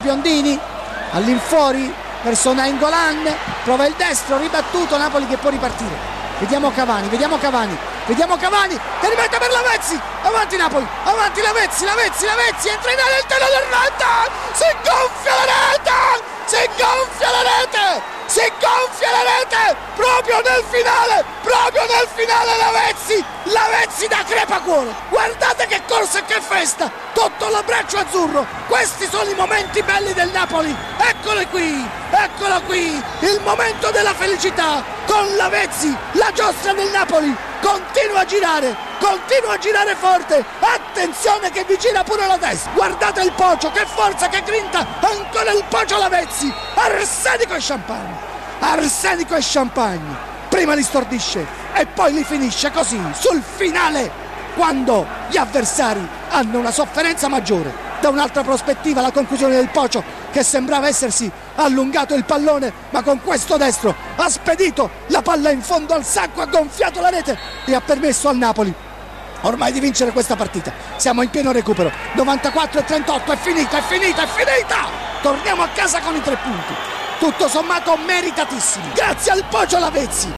Biondini all'infuori verso Nainggolan, prova il destro, ribattuto, Napoli che può ripartire. Vediamo Cavani che rimette per Lavezzi, avanti Napoli, avanti Lavezzi, entra in area il tiro del rete, si gonfia la rete, proprio nel finale Lavezzi da crepacuore, guardate che corsa e che festa, tutto l'abbraccio azzurro, questi sono i momenti belli del Napoli, eccolo qui, il momento della felicità, con Lavezzi, la giostra del Napoli, continua a girare forte, attenzione che vicina pure la testa, guardate il Pocio, che forza, che grinta, ancora il Pocio Lavezzi, arsenico e champagne, prima li stordisce e poi li finisce così, sul finale, quando gli avversari hanno una sofferenza maggiore. Da un'altra prospettiva la conclusione del Pocio, che sembrava essersi allungato il pallone, ma con questo destro ha spedito la palla in fondo al sacco, ha gonfiato la rete e ha permesso al Napoli ormai di vincere questa partita. Siamo in pieno recupero, 94-38, è finita, torniamo a casa con i 3 punti, tutto sommato meritatissimi, grazie al Pocio Lavezzi.